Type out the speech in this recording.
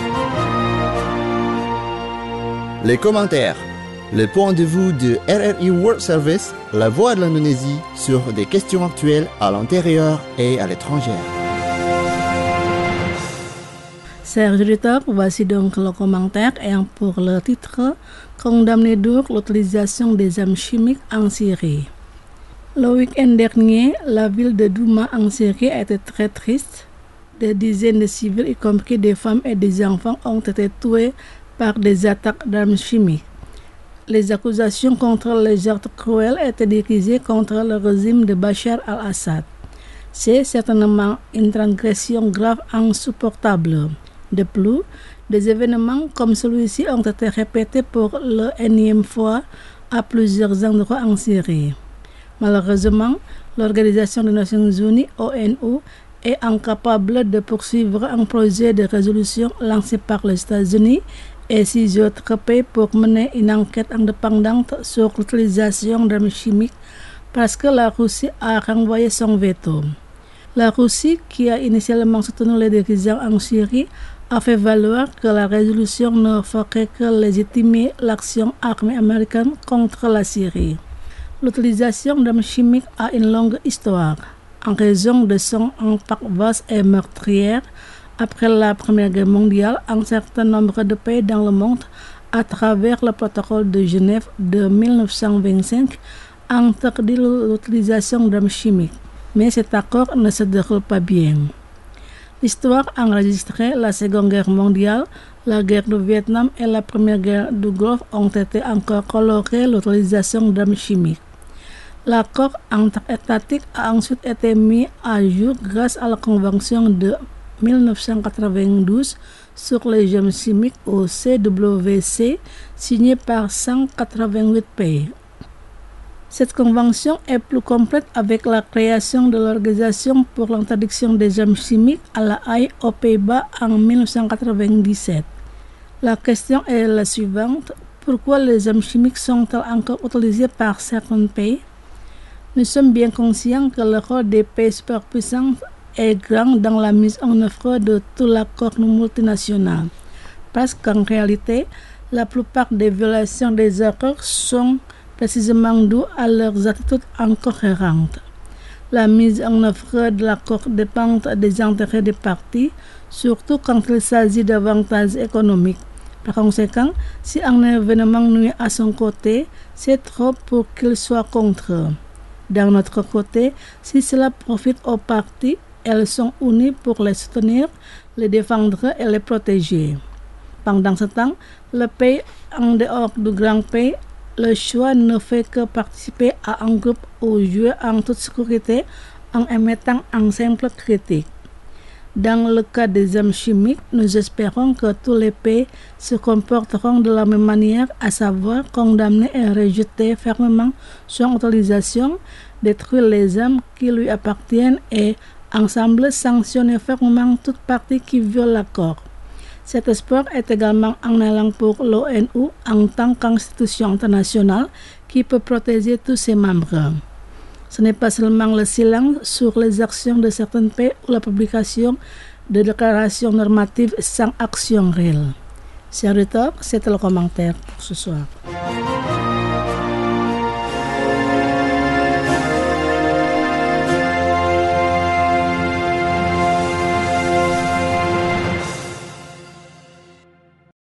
Les commentaires. Le point de vue de RRI World Service, la voix de l'Indonésie sur des questions actuelles à l'intérieur et à l'étranger. Chers auditeurs, voici donc le commentaire ayant pour le titre « Condamné dur l'utilisation des armes chimiques en Syrie ». Le week-end dernier, la ville de Douma en Syrie a été très triste. Des dizaines de civils, y compris des femmes et des enfants, ont été tués par des attaques d'armes chimiques. Les accusations contre les actes cruels étaient dirigées contre le régime de Bachar al-Assad. C'est certainement une transgression grave et insupportable. De plus, des événements comme celui-ci ont été répétés pour la énième fois à plusieurs endroits en Syrie. Malheureusement, l'Organisation des Nations Unies, ONU, est incapable de poursuivre un projet de résolution lancé par les États-Unis et 6 autres pays pour mener une enquête indépendante sur l'utilisation d'armes chimiques parce que la Russie a renvoyé son veto. La Russie, qui a initialement soutenu les dirigeants en Syrie, a fait valoir que la résolution ne ferait que légitimer l'action armée américaine contre la Syrie. L'utilisation d'armes chimiques a une longue histoire. En raison de son impact vaste et meurtrier, après la Première Guerre mondiale, un certain nombre de pays dans le monde, à travers le protocole de Genève de 1925, interdit l'utilisation d'armes chimiques. Mais cet accord ne se déroule pas bien. L'histoire a enregistré la Seconde Guerre mondiale, la guerre du Vietnam et la Première Guerre du Golfe ont été encore colorées l'utilisation d'armes chimiques. L'accord interétatique a ensuite été mis à jour grâce à la Convention de 1992 sur les armes chimiques au CWC, signée par 188 pays. Cette convention est plus complète avec la création de l'Organisation pour l'interdiction des armes chimiques à La Haye aux Pays-Bas en 1997. La question est la suivante: pourquoi les armes chimiques sont-elles encore utilisées par certains pays? Nous sommes bien conscients que le rôle des pays superpuissants est grand dans la mise en œuvre de tout l'accord multinational, parce qu'en réalité, la plupart des violations des accords sont précisément dues à leurs attitudes incohérentes. La mise en œuvre de l'accord dépend des intérêts des parties, surtout quand il s'agit d'avantages économiques. Par conséquent, si un événement nuit à son côté, c'est trop pour qu'il soit contre. D'un autre côté, si cela profite aux parties, elles sont unies pour les soutenir, les défendre et les protéger. Pendant ce temps, le pays en dehors du grand pays, le choix ne fait que participer à un groupe ou jouer en toute sécurité en émettant un simple critique. Dans le cas des armes chimiques, nous espérons que tous les pays se comporteront de la même manière, à savoir condamner et rejeter fermement son utilisation, détruire les armes qui lui appartiennent et ensemble sanctionner fermement toute partie qui viole l'accord. Cet espoir est également un élan pour l'ONU en tant qu'institution internationale qui peut protéger tous ses membres. Ce n'est pas seulement le silence sur les actions de certains pays ou la publication de déclarations normatives sans action réelle. Chers auditeurs, c'était le commentaire pour ce soir.